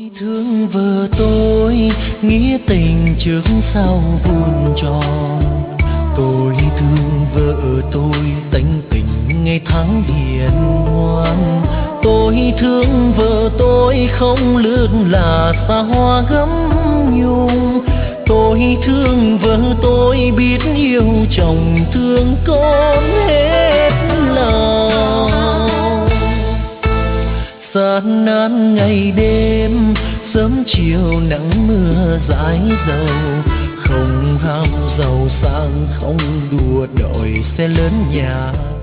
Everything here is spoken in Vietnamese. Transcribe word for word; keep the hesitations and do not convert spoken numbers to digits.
Thương vợ tôi nghĩa tình trước sau vuông tròn. Tôi thương vợ tôi tánh tình ngày tháng hiền ngoan. Tôi thương vợ tôi không lướt là xa hoa gấm nhung. Tôi thương vợ tôi biết yêu chồng thương con hết lòng. Gian nan ngày đêm sớm chiều nắng mưa dãi dầu, không ham giàu sang không đua đòi xe lớn nhà